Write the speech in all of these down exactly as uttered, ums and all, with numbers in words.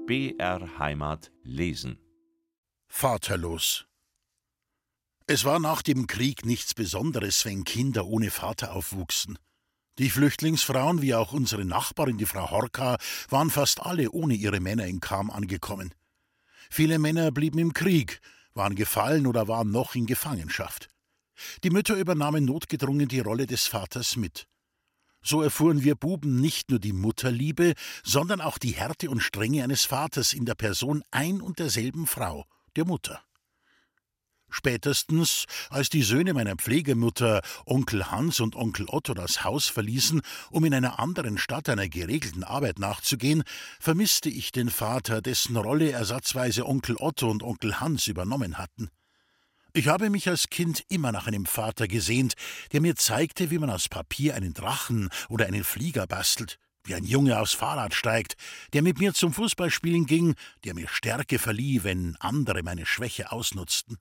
B R Heimat lesen. Vaterlos. Es war nach dem Krieg nichts Besonderes, wenn Kinder ohne Vater aufwuchsen. Die Flüchtlingsfrauen, wie auch unsere Nachbarin, die Frau Horka, waren fast alle ohne ihre Männer in Cham angekommen. Viele Männer blieben im Krieg, waren gefallen oder waren noch in Gefangenschaft. Die Mütter übernahmen notgedrungen die Rolle des Vaters mit. So erfuhren wir Buben nicht nur die Mutterliebe, sondern auch die Härte und Strenge eines Vaters in der Person ein und derselben Frau, der Mutter. Spätestens, als die Söhne meiner Pflegemutter, Onkel Hans und Onkel Otto, das Haus verließen, um in einer anderen Stadt einer geregelten Arbeit nachzugehen, vermisste ich den Vater, dessen Rolle ersatzweise Onkel Otto und Onkel Hans übernommen hatten. Ich habe mich als Kind immer nach einem Vater gesehnt, der mir zeigte, wie man aus Papier einen Drachen oder einen Flieger bastelt, wie ein Junge aufs Fahrrad steigt, der mit mir zum Fußballspielen ging, der mir Stärke verlieh, wenn andere meine Schwäche ausnutzten.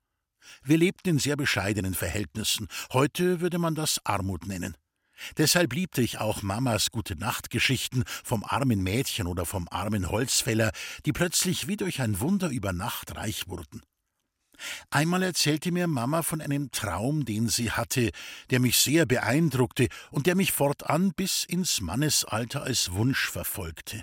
Wir lebten in sehr bescheidenen Verhältnissen. Heute würde man das Armut nennen. Deshalb liebte ich auch Mamas Gute-Nacht-Geschichten vom armen Mädchen oder vom armen Holzfäller, die plötzlich wie durch ein Wunder über Nacht reich wurden. Einmal erzählte mir Mama von einem Traum, den sie hatte, der mich sehr beeindruckte und der mich fortan bis ins Mannesalter als Wunsch verfolgte.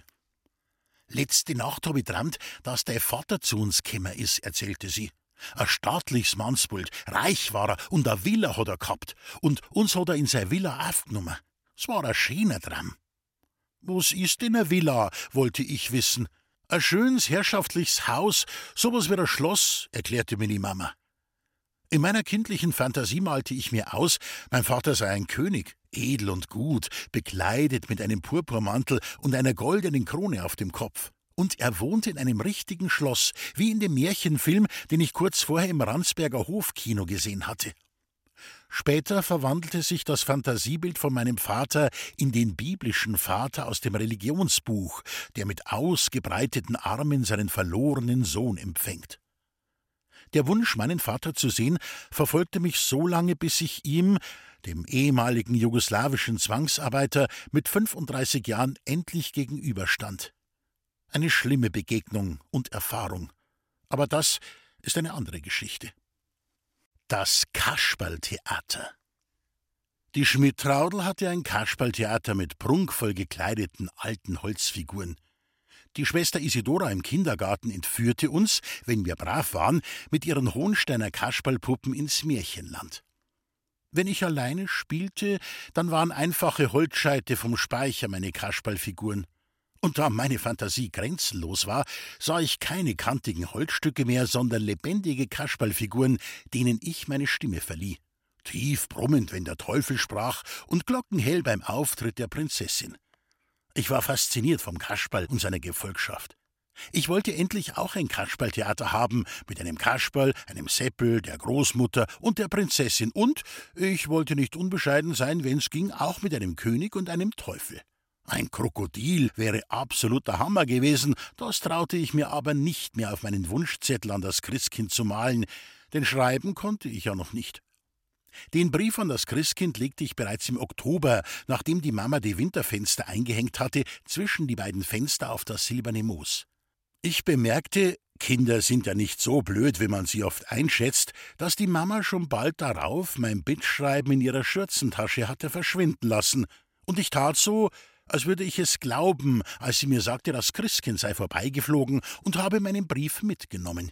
»Letzte Nacht hab ich träumt, dass der Vater zu uns gekommen is«, erzählte sie. »Ein staatliches Mannsbild, reich war er und a Villa hat er gehabt und uns hat er in seine Villa aufgenommen. Es war ein schöner Traum.« »Was ist denn eine Villa?«, wollte ich wissen. »Ein schönes, herrschaftliches Haus, sowas wie ein Schloss«, erklärte mir die Mama. In meiner kindlichen Fantasie malte ich mir aus, mein Vater sei ein König, edel und gut, bekleidet mit einem Purpurmantel und einer goldenen Krone auf dem Kopf. Und er wohnte in einem richtigen Schloss, wie in dem Märchenfilm, den ich kurz vorher im Ransberger Hofkino gesehen hatte. Später verwandelte sich das Fantasiebild von meinem Vater in den biblischen Vater aus dem Religionsbuch, der mit ausgebreiteten Armen seinen verlorenen Sohn empfängt. Der Wunsch, meinen Vater zu sehen, verfolgte mich so lange, bis ich ihm, dem ehemaligen jugoslawischen Zwangsarbeiter, mit fünfunddreißig Jahren endlich gegenüberstand. Eine schlimme Begegnung und Erfahrung. Aber das ist eine andere Geschichte. Das Kasperltheater. Die Schmidt-Traudl hatte ein Kasperltheater mit prunkvoll gekleideten alten Holzfiguren. Die Schwester Isidora im Kindergarten entführte uns, wenn wir brav waren, mit ihren Hohensteiner Kasperlpuppen ins Märchenland. Wenn ich alleine spielte, dann waren einfache Holzscheite vom Speicher meine Kasperlfiguren. Und da meine Fantasie grenzenlos war, sah ich keine kantigen Holzstücke mehr, sondern lebendige Kasperlfiguren, denen ich meine Stimme verlieh. Tief brummend, wenn der Teufel sprach, und glockenhell beim Auftritt der Prinzessin. Ich war fasziniert vom Kasperl und seiner Gefolgschaft. Ich wollte endlich auch ein Kasperltheater haben, mit einem Kasperl, einem Seppel, der Großmutter und der Prinzessin. Und ich wollte nicht unbescheiden sein, wenn's ging, auch mit einem König und einem Teufel. Ein Krokodil wäre absoluter Hammer gewesen, das traute ich mir aber nicht mehr auf meinen Wunschzettel an das Christkind zu malen, denn schreiben konnte ich ja noch nicht. Den Brief an das Christkind legte ich bereits im Oktober, nachdem die Mama die Winterfenster eingehängt hatte, zwischen die beiden Fenster auf das silberne Moos. Ich bemerkte, Kinder sind ja nicht so blöd, wie man sie oft einschätzt, dass die Mama schon bald darauf mein Bittschreiben in ihrer Schürzentasche hatte verschwinden lassen, und ich tat so, als würde ich es glauben, als sie mir sagte, das Christkind sei vorbeigeflogen, und habe meinen Brief mitgenommen.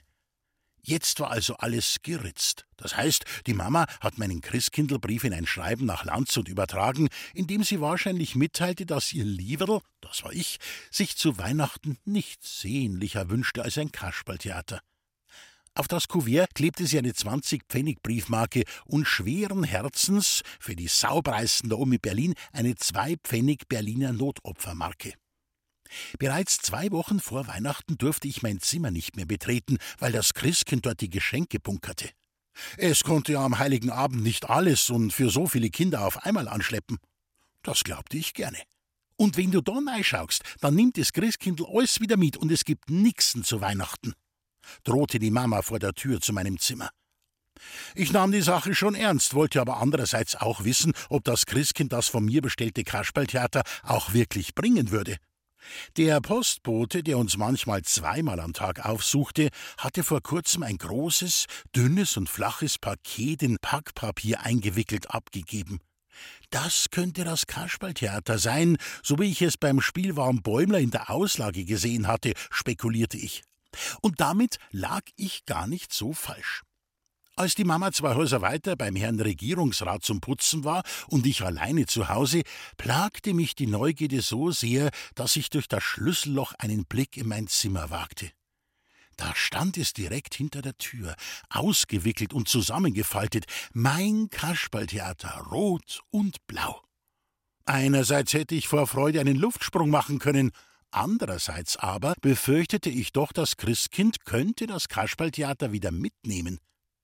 Jetzt war also alles geritzt. Das heißt, die Mama hat meinen Christkindlbrief in ein Schreiben nach Landshut übertragen, in dem sie wahrscheinlich mitteilte, dass ihr Lieverl, das war ich, sich zu Weihnachten nichts sehnlicher wünschte als ein Kasperltheater. Auf das Kuvert klebte sie eine zwanzig-Pfennig-Briefmarke und schweren Herzens, für die Saubreißen da oben in Berlin, eine zwei-Pfennig-Berliner Notopfermarke. Bereits zwei Wochen vor Weihnachten durfte ich mein Zimmer nicht mehr betreten, weil das Christkind dort die Geschenke bunkerte. Es konnte ja am Heiligen Abend nicht alles und für so viele Kinder auf einmal anschleppen. Das glaubte ich gerne. Und wenn du da reinschaust, dann nimmt das Christkindl alles wieder mit und es gibt nixen zu Weihnachten, drohte die Mama vor der Tür zu meinem Zimmer. Ich nahm die Sache schon ernst, wollte aber andererseits auch wissen, ob das Christkind das von mir bestellte Kasperltheater auch wirklich bringen würde. Der Postbote, der uns manchmal zweimal am Tag aufsuchte, hatte vor kurzem ein großes, dünnes und flaches Paket in Packpapier eingewickelt abgegeben. Das könnte das Kasperltheater sein, so wie ich es beim Spielwagen Bäumler in der Auslage gesehen hatte, spekulierte ich. Und damit lag ich gar nicht so falsch. Als die Mama zwei Häuser weiter beim Herrn Regierungsrat zum Putzen war und ich alleine zu Hause, plagte mich die Neugierde so sehr, dass ich durch das Schlüsselloch einen Blick in mein Zimmer wagte. Da stand es direkt hinter der Tür, ausgewickelt und zusammengefaltet, mein Kasperltheater, rot und blau. Einerseits hätte ich vor Freude einen Luftsprung machen können, andererseits aber befürchtete ich doch, das Christkind könnte das Kasperltheater wieder mitnehmen.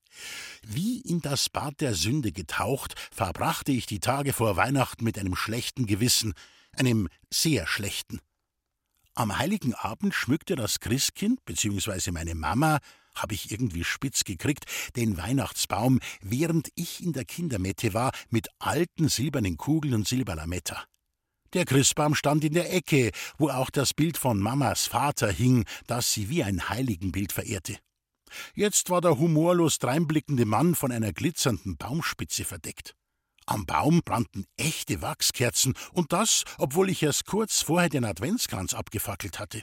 Wie in das Bad der Sünde getaucht, verbrachte ich die Tage vor Weihnachten mit einem schlechten Gewissen, einem sehr schlechten. Am heiligen Abend schmückte das Christkind, beziehungsweise meine Mama, habe ich irgendwie spitz gekriegt, den Weihnachtsbaum, während ich in der Kindermette war, mit alten silbernen Kugeln und Silberlametta. Der Christbaum stand in der Ecke, wo auch das Bild von Mamas Vater hing, das sie wie ein Heiligenbild verehrte. Jetzt war der humorlos dreinblickende Mann von einer glitzernden Baumspitze verdeckt. Am Baum brannten echte Wachskerzen, und das, obwohl ich erst kurz vorher den Adventskranz abgefackelt hatte.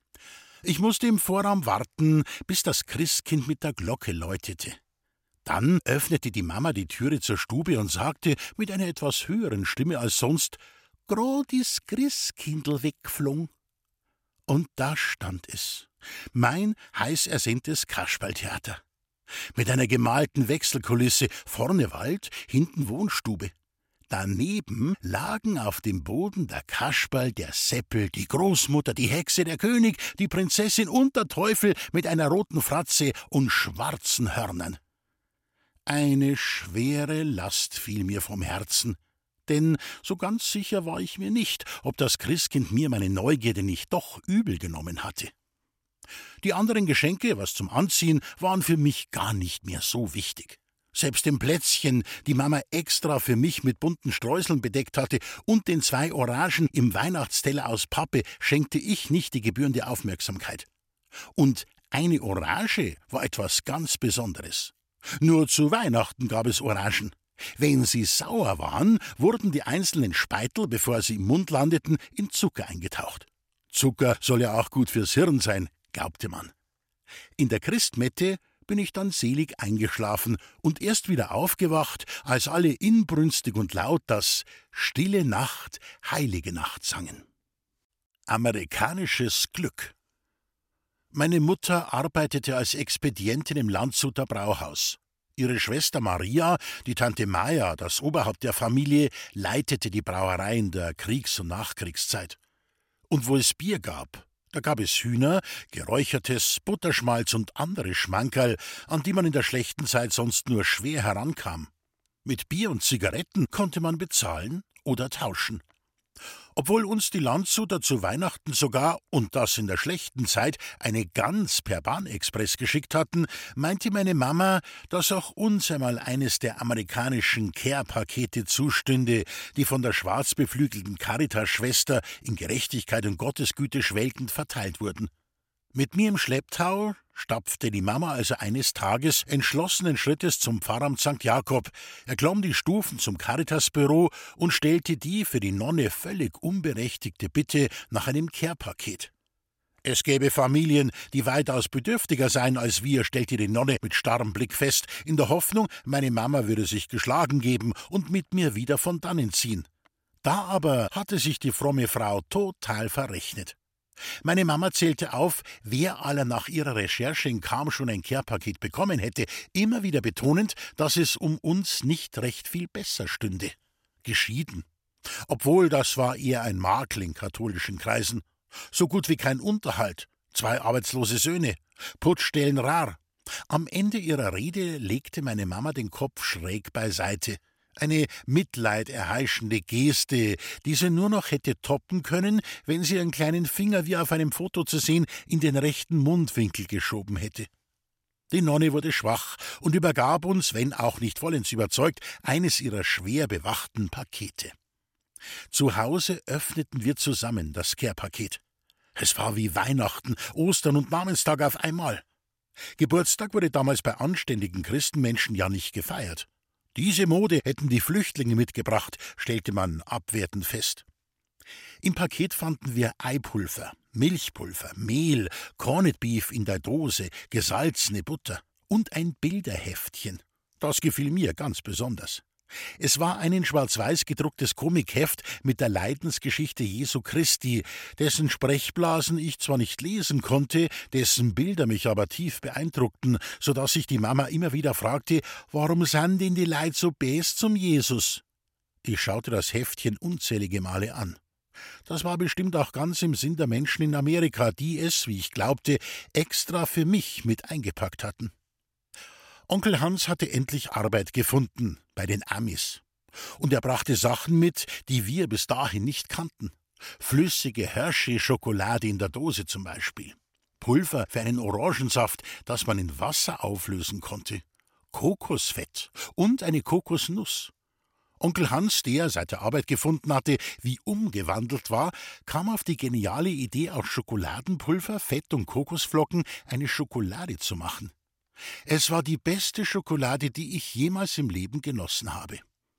Ich musste im Vorraum warten, bis das Christkind mit der Glocke läutete. Dann öffnete die Mama die Türe zur Stube und sagte mit einer etwas höheren Stimme als sonst: »Grad is Christkindl weggeflogen.« Und da stand es, mein heiß ersehntes Kasperltheater. Mit einer gemalten Wechselkulisse, vorne Wald, hinten Wohnstube. Daneben lagen auf dem Boden der Kasperl, der Seppel, die Großmutter, die Hexe, der König, die Prinzessin und der Teufel mit einer roten Fratze und schwarzen Hörnern. Eine schwere Last fiel mir vom Herzen, denn so ganz sicher war ich mir nicht, ob das Christkind mir meine Neugierde nicht doch übel genommen hatte. Die anderen Geschenke, was zum Anziehen, waren für mich gar nicht mehr so wichtig. Selbst den Plätzchen, die Mama extra für mich mit bunten Streuseln bedeckt hatte, und den zwei Orangen im Weihnachtsteller aus Pappe, schenkte ich nicht die gebührende Aufmerksamkeit. Und eine Orange war etwas ganz Besonderes. Nur zu Weihnachten gab es Orangen. Wenn sie sauer waren, wurden die einzelnen Speitel, bevor sie im Mund landeten, in Zucker eingetaucht. Zucker soll ja auch gut fürs Hirn sein, glaubte man. In der Christmette bin ich dann selig eingeschlafen und erst wieder aufgewacht, als alle inbrünstig und laut das »Stille Nacht, heilige Nacht« sangen. Amerikanisches Glück. Meine Mutter arbeitete als Expedientin im Landshuter Brauhaus. Ihre Schwester Maria, die Tante Maja, das Oberhaupt der Familie, leitete die Brauerei in der Kriegs- und Nachkriegszeit. Und wo es Bier gab, da gab es Hühner, Geräuchertes, Butterschmalz und andere Schmankerl, an die man in der schlechten Zeit sonst nur schwer herankam. Mit Bier und Zigaretten konnte man bezahlen oder tauschen. Obwohl uns die Landshuter zu Weihnachten sogar, und das in der schlechten Zeit, eine Gans per Bahnexpress geschickt hatten, meinte meine Mama, dass auch uns einmal eines der amerikanischen Care-Pakete zustünde, die von der schwarzbeflügelten Caritas-Schwester in Gerechtigkeit und Gottesgüte schwelgend verteilt wurden. Mit mir im Schlepptau stapfte die Mama also eines Tages entschlossenen Schrittes zum Pfarramt Sankt Jakob, erklomm die Stufen zum Caritasbüro und stellte die für die Nonne völlig unberechtigte Bitte nach einem Care-Paket. Es gäbe Familien, die weitaus bedürftiger seien als wir, stellte die Nonne mit starrem Blick fest, in der Hoffnung, meine Mama würde sich geschlagen geben und mit mir wieder von dannen ziehen. Da aber hatte sich die fromme Frau total verrechnet. Meine Mama zählte auf, wer aller nach ihrer Recherche in Cham schon ein Care-Paket bekommen hätte, immer wieder betonend, dass es um uns nicht recht viel besser stünde. Geschieden. Obwohl, das war eher ein Makel in katholischen Kreisen. So gut wie kein Unterhalt, zwei arbeitslose Söhne, Putzstellen rar. Am Ende ihrer Rede legte meine Mama den Kopf schräg beiseite. Eine mitleiderheischende Geste, die sie nur noch hätte toppen können, wenn sie ihren kleinen Finger, wie auf einem Foto zu sehen, in den rechten Mundwinkel geschoben hätte. Die Nonne wurde schwach und übergab uns, wenn auch nicht vollends überzeugt, eines ihrer schwer bewachten Pakete. Zu Hause öffneten wir zusammen das Care-Paket. Es war wie Weihnachten, Ostern und Namenstag auf einmal. Geburtstag wurde damals bei anständigen Christenmenschen ja nicht gefeiert. Diese Mode hätten die Flüchtlinge mitgebracht, stellte man abwertend fest. Im Paket fanden wir Eipulver, Milchpulver, Mehl, Corned Beef in der Dose, gesalzene Butter und ein Bilderheftchen. Das gefiel mir ganz besonders. Es war ein in schwarz-weiß gedrucktes Komikheft mit der Leidensgeschichte Jesu Christi, dessen Sprechblasen ich zwar nicht lesen konnte, dessen Bilder mich aber tief beeindruckten, so dass sich die Mama immer wieder fragte, warum sind denn die Leute so bäs zum Jesus? Ich schaute das Heftchen unzählige Male an. Das war bestimmt auch ganz im Sinn der Menschen in Amerika, die es, wie ich glaubte, extra für mich mit eingepackt hatten. Onkel Hans hatte endlich Arbeit gefunden, bei den Amis. Und er brachte Sachen mit, die wir bis dahin nicht kannten. Flüssige Hershey-Schokolade in der Dose zum Beispiel. Pulver für einen Orangensaft, das man in Wasser auflösen konnte. Kokosfett und eine Kokosnuss. Onkel Hans, der seit er Arbeit gefunden hatte, wie umgewandelt war, kam auf die geniale Idee, aus Schokoladenpulver, Fett und Kokosflocken eine Schokolade zu machen. Es war die beste Schokolade, die ich jemals im Leben genossen habe.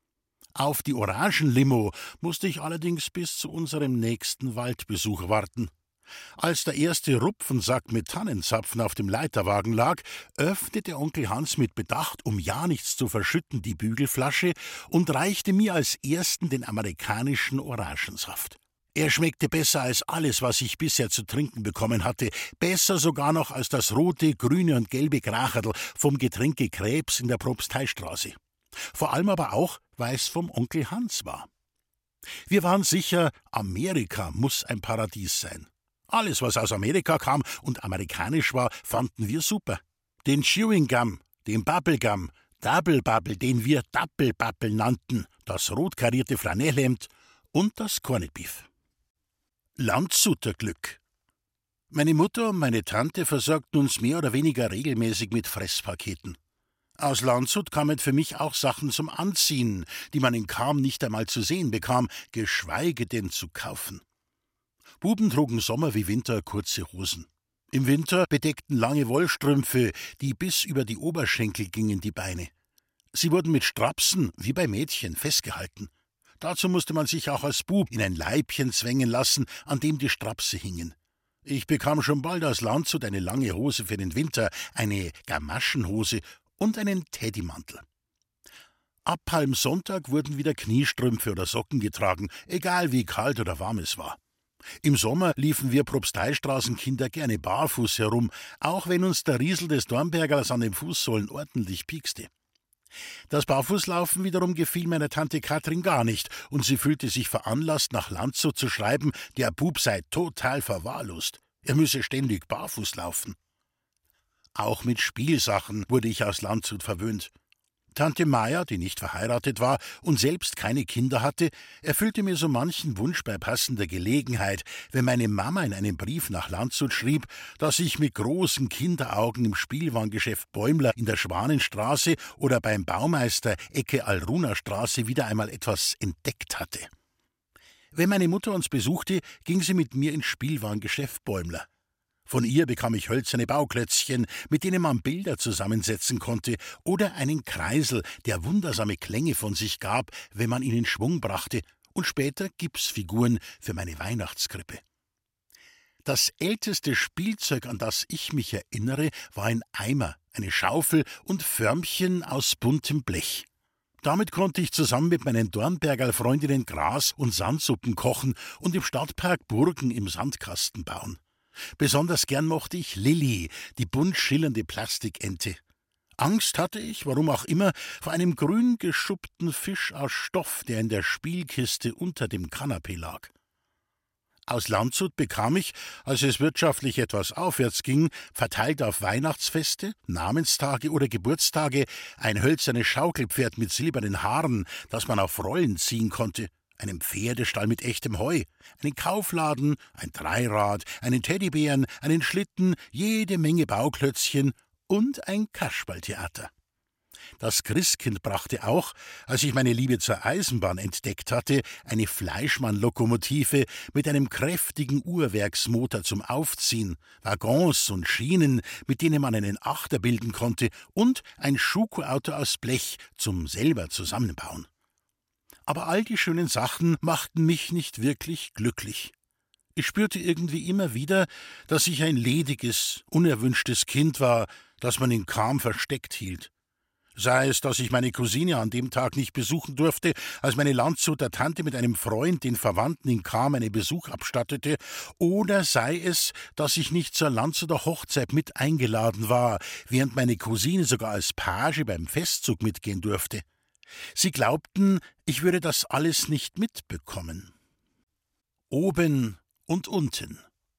Auf die Orangenlimo musste ich allerdings bis zu unserem nächsten Waldbesuch warten. Als der erste Rupfensack mit Tannenzapfen auf dem Leiterwagen lag, öffnete Onkel Hans mit Bedacht, um ja nichts zu verschütten, die Bügelflasche und reichte mir als ersten den amerikanischen Orangensaft. Er schmeckte besser als alles, was ich bisher zu trinken bekommen hatte, besser sogar noch als das rote, grüne und gelbe Kracherl vom Getränke Krebs in der Propsteistraße. Vor allem aber auch, weil es vom Onkel Hans war. Wir waren sicher, Amerika muss ein Paradies sein. Alles, was aus Amerika kam und amerikanisch war, fanden wir super. Den Chewing Gum, den Bubblegum, Double Bubble, den wir Double Bubble nannten, das rot karierte Flanellhemd und das Corned Beef. Landshuter Glück. Meine Mutter und meine Tante versorgten uns mehr oder weniger regelmäßig mit Fresspaketen. Aus Landshut kamen für mich auch Sachen zum Anziehen, die man in Cham nicht einmal zu sehen bekam, geschweige denn zu kaufen. Buben trugen Sommer wie Winter kurze Hosen. Im Winter bedeckten lange Wollstrümpfe, die bis über die Oberschenkel gingen, die Beine. Sie wurden mit Strapsen, wie bei Mädchen, festgehalten. Dazu musste man sich auch als Bub in ein Leibchen zwängen lassen, an dem die Strapse hingen. Ich bekam schon bald aus Landshut eine lange Hose für den Winter, eine Gamaschenhose und einen Teddymantel. Ab Palmsonntag wurden wieder Kniestrümpfe oder Socken getragen, egal wie kalt oder warm es war. Im Sommer liefen wir Propsteistraßenkinder gerne barfuß herum, auch wenn uns der Riesel des Dornbergers an den Fußsohlen ordentlich piekste. Das Barfußlaufen wiederum gefiel meiner Tante Katrin gar nicht, und sie fühlte sich veranlasst, nach Landshut zu schreiben, der Bub sei total verwahrlost. Er müsse ständig barfuß laufen. Auch mit Spielsachen wurde ich aus Landshut verwöhnt. Tante Maja, die nicht verheiratet war und selbst keine Kinder hatte, erfüllte mir so manchen Wunsch bei passender Gelegenheit, wenn meine Mama in einem Brief nach Landshut schrieb, dass ich mit großen Kinderaugen im Spielwarengeschäft Bäumler in der Schwanenstraße oder beim Baumeister Ecke Alrunastraße wieder einmal etwas entdeckt hatte. Wenn meine Mutter uns besuchte, ging sie mit mir ins Spielwarengeschäft Bäumler. Von ihr bekam ich hölzerne Bauklötzchen, mit denen man Bilder zusammensetzen konnte, oder einen Kreisel, der wundersame Klänge von sich gab, wenn man ihn in Schwung brachte, und später Gipsfiguren für meine Weihnachtskrippe. Das älteste Spielzeug, an das ich mich erinnere, war ein Eimer, eine Schaufel und Förmchen aus buntem Blech. Damit konnte ich zusammen mit meinen Dornbergerl-Freundinnen Gras- und Sandsuppen kochen und im Stadtpark Burgen im Sandkasten bauen. Besonders gern mochte ich Lilli, die bunt schillernde Plastikente. Angst hatte ich, warum auch immer, vor einem grün geschuppten Fisch aus Stoff, der in der Spielkiste unter dem Kanapee lag. Aus Landshut bekam ich, als es wirtschaftlich etwas aufwärts ging, verteilt auf Weihnachtsfeste, Namenstage oder Geburtstage ein hölzernes Schaukelpferd mit silbernen Haaren, das man auf Rollen ziehen konnte, einen Pferdestall mit echtem Heu, einen Kaufladen, ein Dreirad, einen Teddybären, einen Schlitten, jede Menge Bauklötzchen und ein Kasperltheater. Das Christkind brachte auch, als ich meine Liebe zur Eisenbahn entdeckt hatte, eine Fleischmann-Lokomotive mit einem kräftigen Uhrwerksmotor zum Aufziehen, Waggons und Schienen, mit denen man einen Achter bilden konnte, und ein Schuko-Auto aus Blech zum selber zusammenbauen. Aber all die schönen Sachen machten mich nicht wirklich glücklich. Ich spürte irgendwie immer wieder, dass ich ein lediges, unerwünschtes Kind war, das man in Cham versteckt hielt. Sei es, dass ich meine Cousine an dem Tag nicht besuchen durfte, als meine Landshuter Tante mit einem Freund den Verwandten in Cham einen Besuch abstattete, oder sei es, dass ich nicht zur Landshuter Hochzeit mit eingeladen war, während meine Cousine sogar als Page beim Festzug mitgehen durfte. Sie glaubten, ich würde das alles nicht mitbekommen. Oben und unten.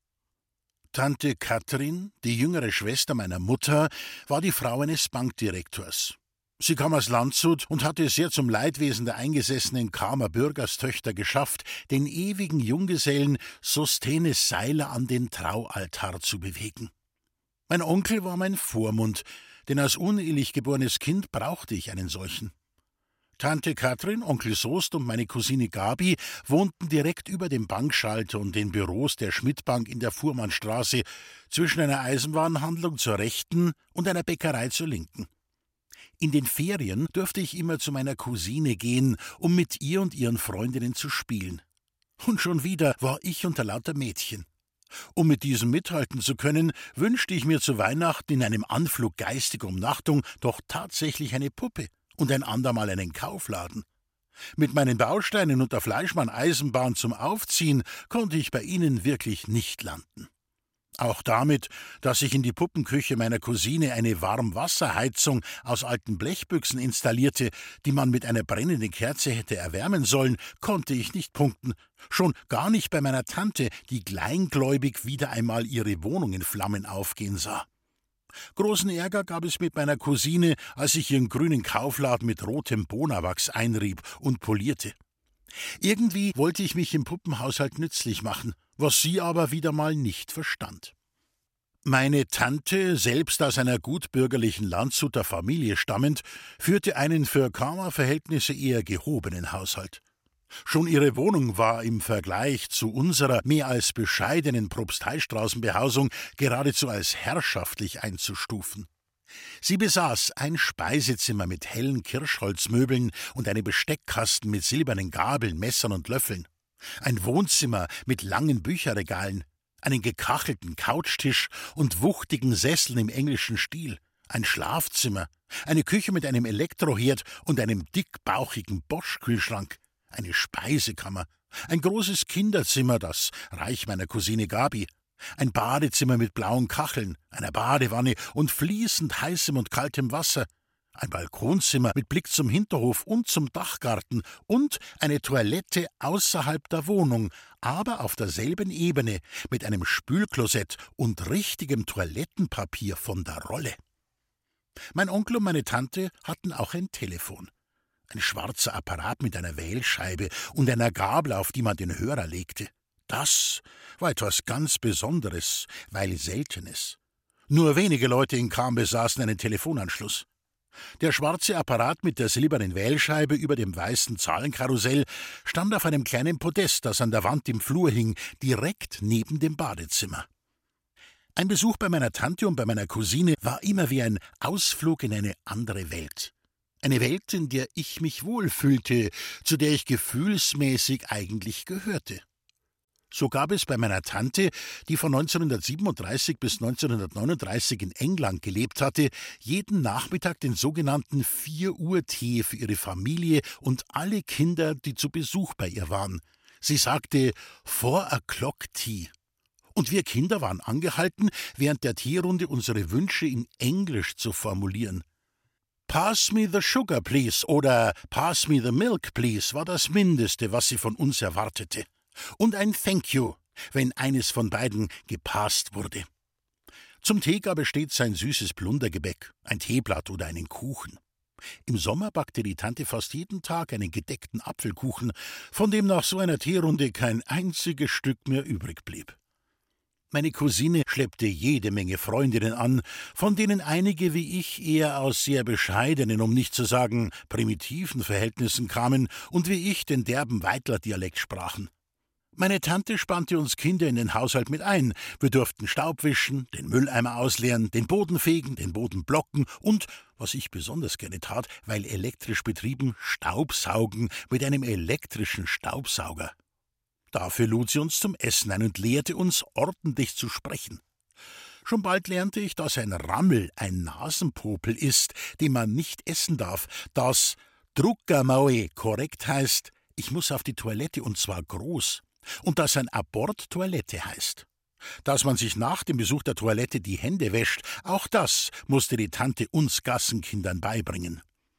Tante Kathrin, die jüngere Schwester meiner Mutter, war die Frau eines Bankdirektors. Sie kam aus Landshut und hatte es sehr zum Leidwesen der eingesessenen Chamer Bürgerstöchter geschafft, den ewigen Junggesellen Sosthenes Seiler an den Traualtar zu bewegen. Mein Onkel war mein Vormund, denn als unehelich geborenes Kind brauchte ich einen solchen. Tante Kathrin, Onkel Soest und meine Cousine Gabi wohnten direkt über dem Bankschalter und den Büros der Schmidt-Bank in der Fuhrmannstraße zwischen einer Eisenwarenhandlung zur Rechten und einer Bäckerei zur Linken. In den Ferien durfte ich immer zu meiner Cousine gehen, um mit ihr und ihren Freundinnen zu spielen. Und schon wieder war ich unter lauter Mädchen. Um mit diesem mithalten zu können, wünschte ich mir zu Weihnachten in einem Anflug geistiger Umnachtung doch tatsächlich eine Puppe und ein andermal einen Kaufladen. Mit meinen Bausteinen und der Fleischmann-Eisenbahn zum Aufziehen konnte ich bei ihnen wirklich nicht landen. Auch damit, dass ich in die Puppenküche meiner Cousine eine Warmwasserheizung aus alten Blechbüchsen installierte, die man mit einer brennenden Kerze hätte erwärmen sollen, konnte ich nicht punkten. Schon gar nicht bei meiner Tante, die kleingläubig wieder einmal ihre Wohnung in Flammen aufgehen sah. Großen Ärger gab es mit meiner Cousine, als ich ihren grünen Kaufladen mit rotem Bonawachs einrieb und polierte. Irgendwie wollte ich mich im Puppenhaushalt nützlich machen, was sie aber wieder mal nicht verstand. Meine Tante, selbst aus einer gutbürgerlichen Landshuter Familie stammend, führte einen für Chamer Verhältnisse eher gehobenen Haushalt. Schon ihre Wohnung war im Vergleich zu unserer mehr als bescheidenen Propsteistraßenbehausung geradezu als herrschaftlich einzustufen. Sie besaß ein Speisezimmer mit hellen Kirschholzmöbeln und einen Besteckkasten mit silbernen Gabeln, Messern und Löffeln, ein Wohnzimmer mit langen Bücherregalen, einen gekachelten Couchtisch und wuchtigen Sesseln im englischen Stil, ein Schlafzimmer, eine Küche mit einem Elektroherd und einem dickbauchigen Bosch-Kühlschrank, eine Speisekammer, ein großes Kinderzimmer, das Reich meiner Cousine Gabi, ein Badezimmer mit blauen Kacheln, einer Badewanne und fließend heißem und kaltem Wasser, ein Balkonzimmer mit Blick zum Hinterhof und zum Dachgarten und eine Toilette außerhalb der Wohnung, aber auf derselben Ebene mit einem Spülklosett und richtigem Toilettenpapier von der Rolle. Mein Onkel und meine Tante hatten auch ein Telefon. Ein schwarzer Apparat mit einer Wählscheibe und einer Gabel, auf die man den Hörer legte. Das war etwas ganz Besonderes, weil Seltenes. Nur wenige Leute in Cham besaßen einen Telefonanschluss. Der schwarze Apparat mit der silbernen Wählscheibe über dem weißen Zahlenkarussell stand auf einem kleinen Podest, das an der Wand im Flur hing, direkt neben dem Badezimmer. Ein Besuch bei meiner Tante und bei meiner Cousine war immer wie ein Ausflug in eine andere Welt. Eine Welt, in der ich mich wohlfühlte, zu der ich gefühlsmäßig eigentlich gehörte. So gab es bei meiner Tante, die von neunzehnhundertsiebenunddreißig bis neunzehnhundertneununddreißig in England gelebt hatte, jeden Nachmittag den sogenannten Vier-Uhr-Tee für ihre Familie und alle Kinder, die zu Besuch bei ihr waren. Sie sagte Four O'Clock Tea. Und wir Kinder waren angehalten, während der Teerunde unsere Wünsche in Englisch zu formulieren. Pass me the sugar, please, oder Pass me the milk, please, war das Mindeste, was sie von uns erwartete. Und ein Thank you, wenn eines von beiden gepasst wurde. Zum Tee gab es stets ein süßes Plundergebäck, ein Teeblatt oder einen Kuchen. Im Sommer backte die Tante fast jeden Tag einen gedeckten Apfelkuchen, von dem nach so einer Teerunde kein einziges Stück mehr übrig blieb. Meine Cousine schleppte jede Menge Freundinnen an, von denen einige wie ich eher aus sehr bescheidenen, um nicht zu sagen primitiven Verhältnissen kamen und wie ich den derben Weidler-Dialekt sprachen. Meine Tante spannte uns Kinder in den Haushalt mit ein. Wir durften Staub wischen, den Mülleimer ausleeren, den Boden fegen, den Boden blocken und, was ich besonders gerne tat, weil elektrisch betrieben, Staubsaugen mit einem elektrischen Staubsauger. Dafür lud sie uns zum Essen ein und lehrte uns, ordentlich zu sprechen. Schon bald lernte ich, dass ein Rammel ein Nasenpopel ist, den man nicht essen darf, dass Druckermaue korrekt heißt, ich muss auf die Toilette und zwar groß, und dass ein Abort Toilette heißt. Dass man sich nach dem Besuch der Toilette die Hände wäscht, auch das musste die Tante uns Gassenkindern beibringen.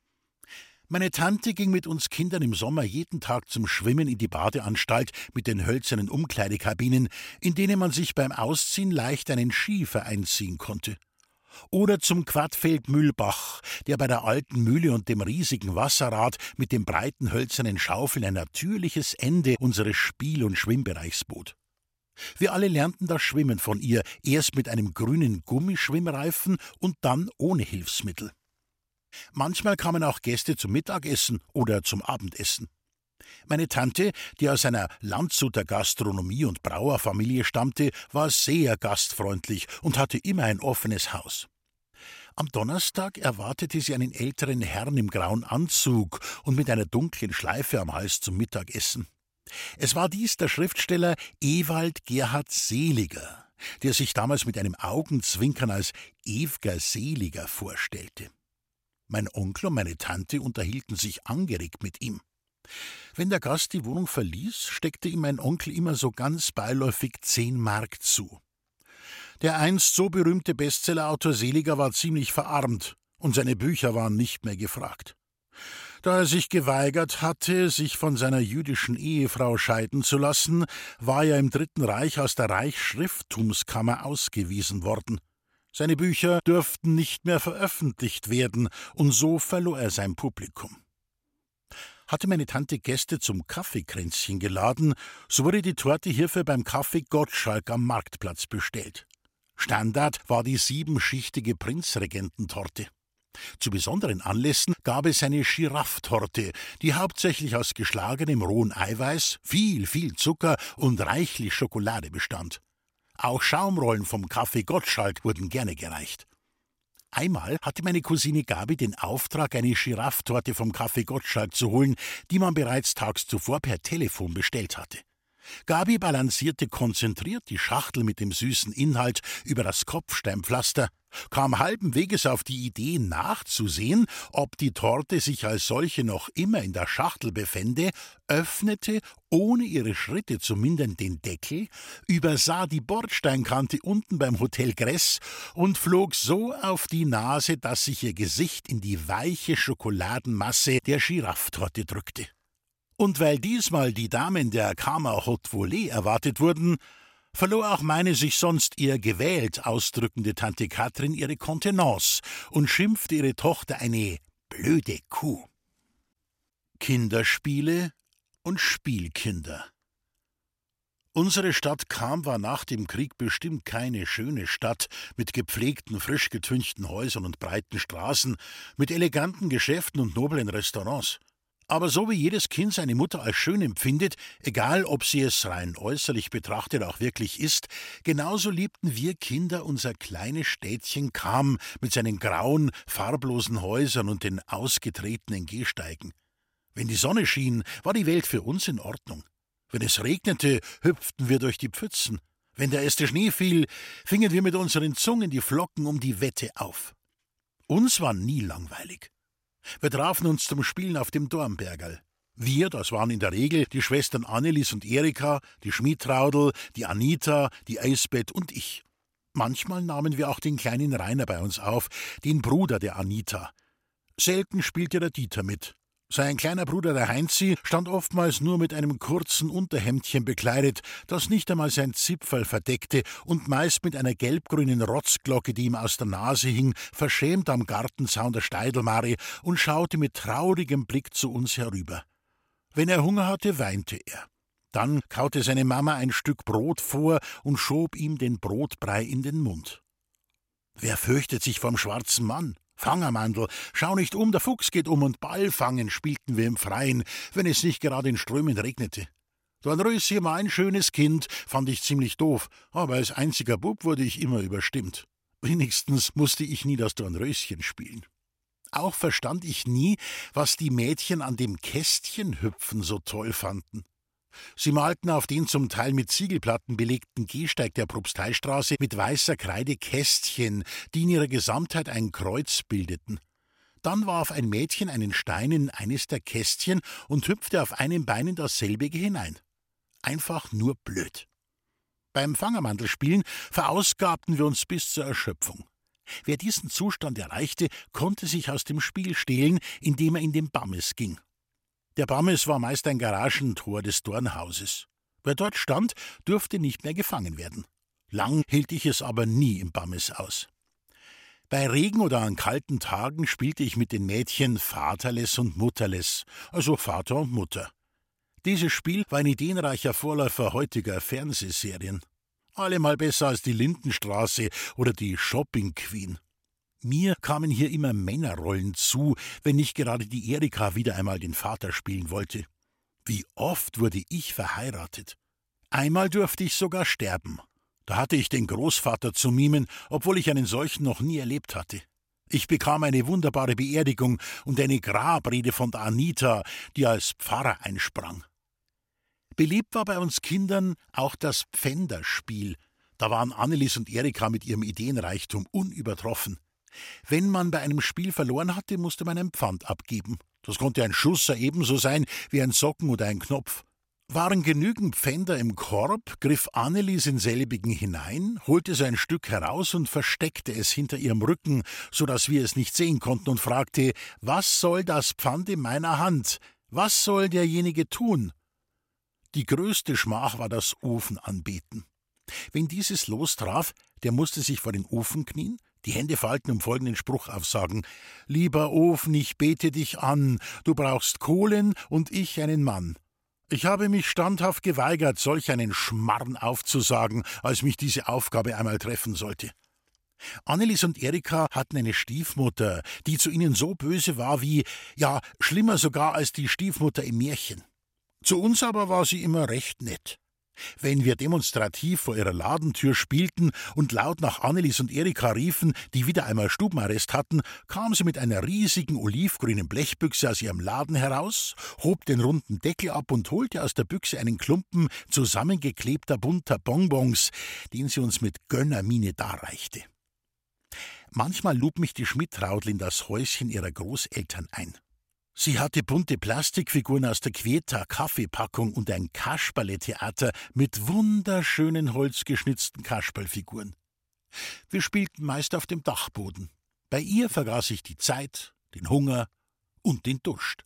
Meine Tante ging mit uns Kindern im Sommer jeden Tag zum Schwimmen in die Badeanstalt mit den hölzernen Umkleidekabinen, in denen man sich beim Ausziehen leicht einen Schiefer einziehen konnte. Oder zum Quadfeld Mühlbach, der bei der alten Mühle und dem riesigen Wasserrad mit dem breiten hölzernen Schaufeln ein natürliches Ende unseres Spiel- und Schwimmbereichs bot. Wir alle lernten das Schwimmen von ihr, erst mit einem grünen Gummischwimmreifen und dann ohne Hilfsmittel. Manchmal kamen auch Gäste zum Mittagessen oder zum Abendessen. Meine Tante, die aus einer Landshuter Gastronomie- und Brauerfamilie stammte, war sehr gastfreundlich und hatte immer ein offenes Haus. Am Donnerstag erwartete sie einen älteren Herrn im grauen Anzug und mit einer dunklen Schleife am Hals zum Mittagessen. Es war dies der Schriftsteller Ewald Gerhard Seliger, der sich damals mit einem Augenzwinkern als Ewger Seliger vorstellte. Mein Onkel und meine Tante unterhielten sich angeregt mit ihm. Wenn der Gast die Wohnung verließ, steckte ihm mein Onkel immer so ganz beiläufig zehn Mark zu. Der einst so berühmte Bestsellerautor Seliger war ziemlich verarmt und seine Bücher waren nicht mehr gefragt. Da er sich geweigert hatte, sich von seiner jüdischen Ehefrau scheiden zu lassen, war er im Dritten Reich aus der Reichsschrifttumskammer ausgewiesen worden. Seine Bücher dürften nicht mehr veröffentlicht werden, und so verlor er sein Publikum. Hatte meine Tante Gäste zum Kaffeekränzchen geladen, so wurde die Torte hierfür beim Café Gottschalk am Marktplatz bestellt. Standard war die siebenschichtige Prinzregententorte. Zu besonderen Anlässen gab es eine Girafftorte, die hauptsächlich aus geschlagenem rohen Eiweiß, viel, viel Zucker und reichlich Schokolade bestand. Auch Schaumrollen vom Café Gottschalk wurden gerne gereicht. Einmal hatte meine Cousine Gabi den Auftrag, eine Girafftorte vom Café Gottschalk zu holen, die man bereits tags zuvor per Telefon bestellt hatte. Gabi balancierte konzentriert die Schachtel mit dem süßen Inhalt über das Kopfsteinpflaster, kam halben Weges auf die Idee nachzusehen, ob die Torte sich als solche noch immer in der Schachtel befände, öffnete, ohne ihre Schritte zu mindern, den Deckel, übersah die Bordsteinkante unten beim Hotel Gress und flog so auf die Nase, dass sich ihr Gesicht in die weiche Schokoladenmasse der Girafftorte drückte. Und weil diesmal die Damen der Kammer Haute Volée erwartet wurden, verlor auch meine sich sonst eher gewählt ausdrückende Tante Katrin ihre Kontenance und schimpfte ihre Tochter eine blöde Kuh. Kinderspiele und Spielkinder. Unsere Stadt Cham war nach dem Krieg bestimmt keine schöne Stadt mit gepflegten, frisch getünchten Häusern und breiten Straßen, mit eleganten Geschäften und noblen Restaurants. Aber so wie jedes Kind seine Mutter als schön empfindet, egal ob sie es rein äußerlich betrachtet auch wirklich ist, genauso liebten wir Kinder unser kleines Städtchen Cham mit seinen grauen, farblosen Häusern und den ausgetretenen Gehsteigen. Wenn die Sonne schien, war die Welt für uns in Ordnung. Wenn es regnete, hüpften wir durch die Pfützen. Wenn der erste Schnee fiel, fingen wir mit unseren Zungen die Flocken um die Wette auf. Uns war nie langweilig. Wir trafen uns zum Spielen auf dem Dornbergerl. Wir, das waren in der Regel die Schwestern Annelis und Erika, die Schmidtraudl, die Anita, die Eisbeth und ich. Manchmal nahmen wir auch den kleinen Rainer bei uns auf, den Bruder der Anita. Selten spielte der Dieter mit. Sein kleiner Bruder, der Heinzi, stand oftmals nur mit einem kurzen Unterhemdchen bekleidet, das nicht einmal sein Zipferl verdeckte und meist mit einer gelbgrünen Rotzglocke, die ihm aus der Nase hing, verschämt am Gartenzaun der Steidelmare und schaute mit traurigem Blick zu uns herüber. Wenn er Hunger hatte, weinte er. Dann kaute seine Mama ein Stück Brot vor und schob ihm den Brotbrei in den Mund. »Wer fürchtet sich vorm schwarzen Mann? Fangermandl, schau nicht um, der Fuchs geht um und Ball fangen spielten wir im Freien, wenn es nicht gerade in Strömen regnete. Dornröschen war ein schönes Kind, fand ich ziemlich doof, aber als einziger Bub wurde ich immer überstimmt. Wenigstens musste ich nie das Dornröschen spielen. Auch verstand ich nie, was die Mädchen an dem Kästchenhüpfen so toll fanden. Sie malten auf den zum Teil mit Ziegelplatten belegten Gehsteig der Propsteistraße mit weißer Kreide Kästchen, die in ihrer Gesamtheit ein Kreuz bildeten. Dann warf ein Mädchen einen Stein in eines der Kästchen und hüpfte auf einem Bein in dasselbige hinein. Einfach nur blöd. Beim Fangermantelspielen verausgabten wir uns bis zur Erschöpfung. Wer diesen Zustand erreichte, konnte sich aus dem Spiel stehlen, indem er in den Bammes ging. Der Bammes war meist ein Garagentor des Dornhauses. Wer dort stand, durfte nicht mehr gefangen werden. Lang hielt ich es aber nie im Bammes aus. Bei Regen oder an kalten Tagen spielte ich mit den Mädchen Vaterless und Mutterless, also Vater und Mutter. Dieses Spiel war ein ideenreicher Vorläufer heutiger Fernsehserien. Allemal besser als die Lindenstraße oder die Shopping Queen. Mir kamen hier immer Männerrollen zu, wenn nicht gerade die Erika wieder einmal den Vater spielen wollte. Wie oft wurde ich verheiratet? Einmal durfte ich sogar sterben. Da hatte ich den Großvater zu mimen, obwohl ich einen solchen noch nie erlebt hatte. Ich bekam eine wunderbare Beerdigung und eine Grabrede von der Anita, die als Pfarrer einsprang. Beliebt war bei uns Kindern auch das Pfänderspiel. Da waren Annelis und Erika mit ihrem Ideenreichtum unübertroffen. Wenn man bei einem Spiel verloren hatte, musste man ein Pfand abgeben. Das konnte ein Schusser ebenso sein wie ein Socken oder ein Knopf. Waren genügend Pfänder im Korb, griff Annelis in selbigen hinein, holte so ein Stück heraus und versteckte es hinter ihrem Rücken, so dass wir es nicht sehen konnten, und fragte: »Was soll das Pfand in meiner Hand? Was soll derjenige tun?« Die größte Schmach war das Ofenanbeten. Wenn dieses lostraf, der musste sich vor den Ofen knien, die Hände falten und folgenden Spruch aufsagen: »Lieber Ofen, ich bete dich an, du brauchst Kohlen und ich einen Mann.« Ich habe mich standhaft geweigert, solch einen Schmarrn aufzusagen, als mich diese Aufgabe einmal treffen sollte. Annelis und Erika hatten eine Stiefmutter, die zu ihnen so böse war wie, ja, schlimmer sogar als die Stiefmutter im Märchen. Zu uns aber war sie immer recht nett. Wenn wir demonstrativ vor ihrer Ladentür spielten und laut nach Annelis und Erika riefen, die wieder einmal Stubenarrest hatten, kam sie mit einer riesigen olivgrünen Blechbüchse aus ihrem Laden heraus, hob den runden Deckel ab und holte aus der Büchse einen Klumpen zusammengeklebter bunter Bonbons, den sie uns mit Gönnermiene darreichte. Manchmal lud mich die Schmidtraudl in das Häuschen ihrer Großeltern ein. Sie hatte bunte Plastikfiguren aus der Queta-Kaffeepackung und ein Kasperletheater mit wunderschönen holzgeschnitzten Kasperlfiguren. Wir spielten meist auf dem Dachboden. Bei ihr vergaß ich die Zeit, den Hunger und den Durst.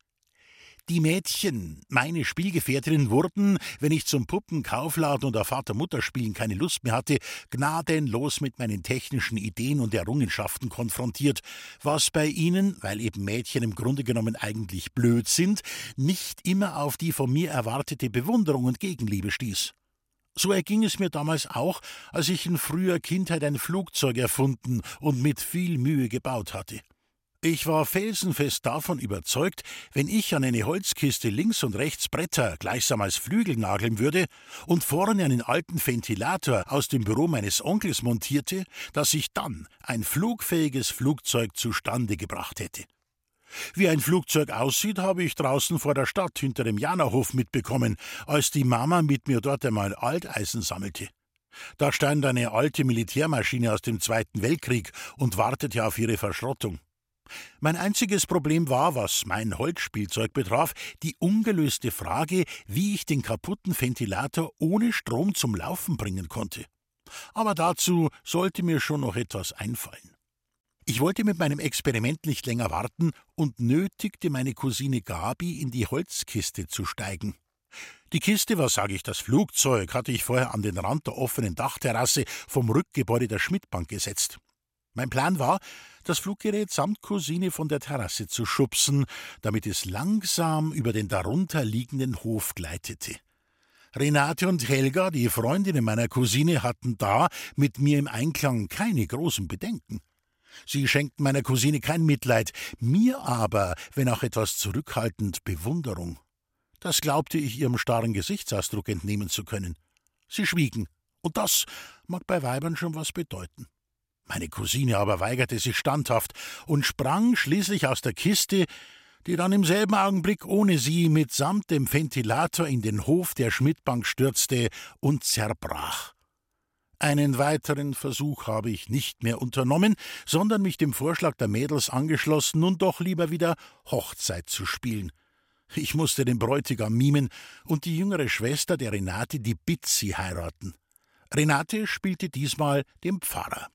Die Mädchen, meine Spielgefährtinnen, wurden, wenn ich zum Puppenkaufladen oder Vater-Mutter-Spielen keine Lust mehr hatte, gnadenlos mit meinen technischen Ideen und Errungenschaften konfrontiert, was bei ihnen, weil eben Mädchen im Grunde genommen eigentlich blöd sind, nicht immer auf die von mir erwartete Bewunderung und Gegenliebe stieß. So erging es mir damals auch, als ich in früher Kindheit ein Flugzeug erfunden und mit viel Mühe gebaut hatte. Ich war felsenfest davon überzeugt, wenn ich an eine Holzkiste links und rechts Bretter gleichsam als Flügel nageln würde und vorne einen alten Ventilator aus dem Büro meines Onkels montierte, dass ich dann ein flugfähiges Flugzeug zustande gebracht hätte. Wie ein Flugzeug aussieht, habe ich draußen vor der Stadt hinter dem Janahof mitbekommen, als die Mama mit mir dort einmal Alteisen sammelte. Da stand eine alte Militärmaschine aus dem Zweiten Weltkrieg und wartete auf ihre Verschrottung. Mein einziges Problem war, was mein Holzspielzeug betraf, die ungelöste Frage, wie ich den kaputten Ventilator ohne Strom zum Laufen bringen konnte. Aber dazu sollte mir schon noch etwas einfallen. Ich wollte mit meinem Experiment nicht länger warten und nötigte meine Cousine Gabi, in die Holzkiste zu steigen. Die Kiste, was sage ich, das Flugzeug, hatte ich vorher an den Rand der offenen Dachterrasse vom Rückgebäude der Schmidtbank gesetzt. Mein Plan war, das Fluggerät samt Cousine von der Terrasse zu schubsen, damit es langsam über den darunter liegenden Hof gleitete. Renate und Helga, die Freundinnen meiner Cousine, hatten da mit mir im Einklang keine großen Bedenken. Sie schenkten meiner Cousine kein Mitleid, mir aber, wenn auch etwas zurückhaltend, Bewunderung. Das glaubte ich ihrem starren Gesichtsausdruck entnehmen zu können. Sie schwiegen, und das mag bei Weibern schon was bedeuten. Meine Cousine aber weigerte sich standhaft und sprang schließlich aus der Kiste, die dann im selben Augenblick ohne sie mitsamt dem Ventilator in den Hof der Schmidtbank stürzte und zerbrach. Einen weiteren Versuch habe ich nicht mehr unternommen, sondern mich dem Vorschlag der Mädels angeschlossen, nun doch lieber wieder Hochzeit zu spielen. Ich musste den Bräutigam mimen und die jüngere Schwester der Renate, die Bitzi, heiraten. Renate spielte diesmal den Pfarrer.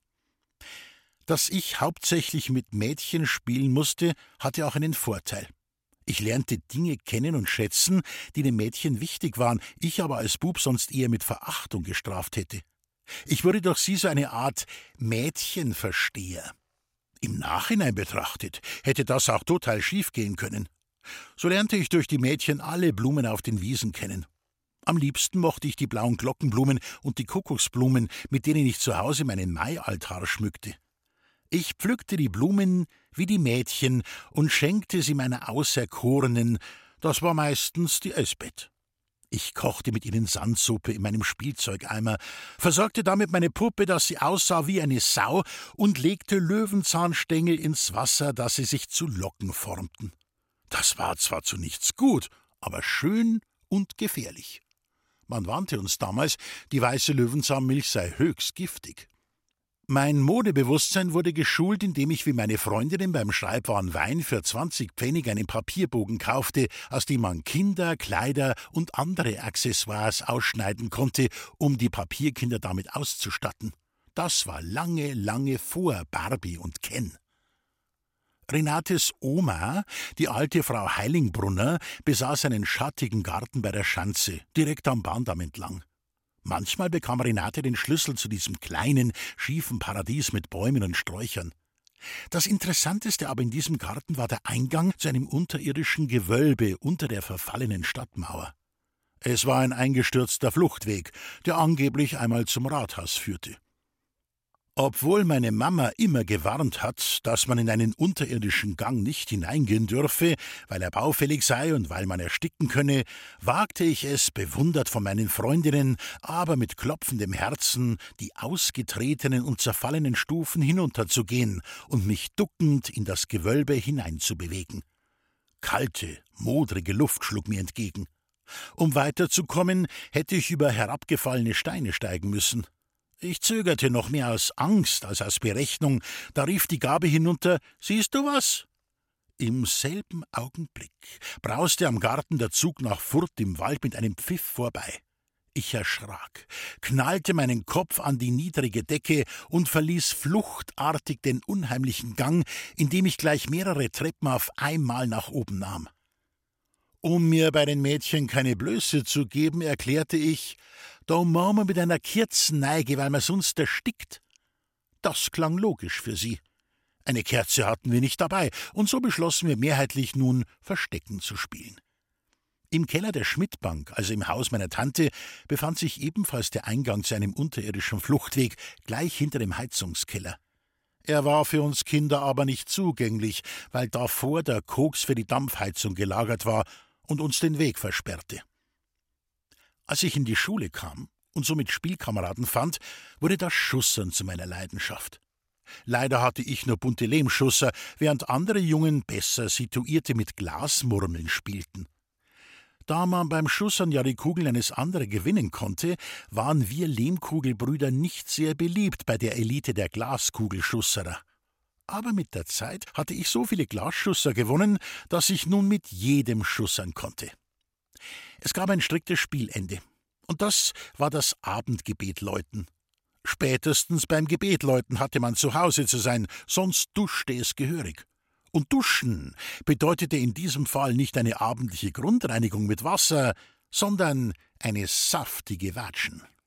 Dass ich hauptsächlich mit Mädchen spielen musste, hatte auch einen Vorteil. Ich lernte Dinge kennen und schätzen, die den Mädchen wichtig waren, ich aber als Bub sonst eher mit Verachtung gestraft hätte. Ich wurde durch sie so eine Art Mädchenversteher. Im Nachhinein betrachtet hätte das auch total schief gehen können. So lernte ich durch die Mädchen alle Blumen auf den Wiesen kennen. Am liebsten mochte ich die blauen Glockenblumen und die Kuckucksblumen, mit denen ich zu Hause meinen Maialtar schmückte. Ich pflückte die Blumen wie die Mädchen und schenkte sie meiner Auserkorenen, das war meistens die Elsbeth. Ich kochte mit ihnen Sandsuppe in meinem Spielzeugeimer, versorgte damit meine Puppe, dass sie aussah wie eine Sau, und legte Löwenzahnstängel ins Wasser, dass sie sich zu Locken formten. Das war zwar zu nichts gut, aber schön und gefährlich. Man warnte uns damals, die weiße Löwenzahnmilch sei höchst giftig. Mein Modebewusstsein wurde geschult, indem ich wie meine Freundinnen beim Schreibwaren Wein für zwanzig Pfennig einen Papierbogen kaufte, aus dem man Kinder, Kleider und andere Accessoires ausschneiden konnte, um die Papierkinder damit auszustatten. Das war lange, lange vor Barbie und Ken. Renates Oma, die alte Frau Heilingbrunner, besaß einen schattigen Garten bei der Schanze, direkt am Bahndamm entlang. Manchmal bekam Renate den Schlüssel zu diesem kleinen, schiefen Paradies mit Bäumen und Sträuchern. Das Interessanteste aber in diesem Garten war der Eingang zu einem unterirdischen Gewölbe unter der verfallenen Stadtmauer. Es war ein eingestürzter Fluchtweg, der angeblich einmal zum Rathaus führte. Obwohl meine Mama immer gewarnt hat, dass man in einen unterirdischen Gang nicht hineingehen dürfe, weil er baufällig sei und weil man ersticken könne, wagte ich es, bewundert von meinen Freundinnen, aber mit klopfendem Herzen, die ausgetretenen und zerfallenen Stufen hinunterzugehen und mich duckend in das Gewölbe hineinzubewegen. Kalte, modrige Luft schlug mir entgegen. Um weiterzukommen, hätte ich über herabgefallene Steine steigen müssen. Ich zögerte noch mehr aus Angst als aus Berechnung, da rief die Gabe hinunter: »Siehst du was?« Im selben Augenblick brauste am Garten der Zug nach Furth im Wald mit einem Pfiff vorbei. Ich erschrak, knallte meinen Kopf an die niedrige Decke und verließ fluchtartig den unheimlichen Gang, indem ich gleich mehrere Treppen auf einmal nach oben nahm. Um mir bei den Mädchen keine Blöße zu geben, erklärte ich: »Da machen wir mit einer Kerzenneige, weil man sonst erstickt.« Das klang logisch für sie. Eine Kerze hatten wir nicht dabei, und so beschlossen wir mehrheitlich nun Verstecken zu spielen. Im Keller der Schmidtbank, also im Haus meiner Tante, befand sich ebenfalls der Eingang zu einem unterirdischen Fluchtweg, gleich hinter dem Heizungskeller. Er war für uns Kinder aber nicht zugänglich, weil davor der Koks für die Dampfheizung gelagert war und uns den Weg versperrte. Als ich in die Schule kam und somit Spielkameraden fand, wurde das Schussern zu meiner Leidenschaft. Leider hatte ich nur bunte Lehmschusser, während andere Jungen, besser Situierte, mit Glasmurmeln spielten. Da man beim Schussern ja die Kugeln eines anderen gewinnen konnte, waren wir Lehmkugelbrüder nicht sehr beliebt bei der Elite der Glaskugelschusserer. Aber mit der Zeit hatte ich so viele Glasschusser gewonnen, dass ich nun mit jedem schussern konnte. Es gab ein striktes Spielende, und das war das Abendgebetläuten. Spätestens beim Gebetläuten hatte man zu Hause zu sein, sonst duschte es gehörig. Und duschen bedeutete in diesem Fall nicht eine abendliche Grundreinigung mit Wasser, sondern eine saftige Watschen.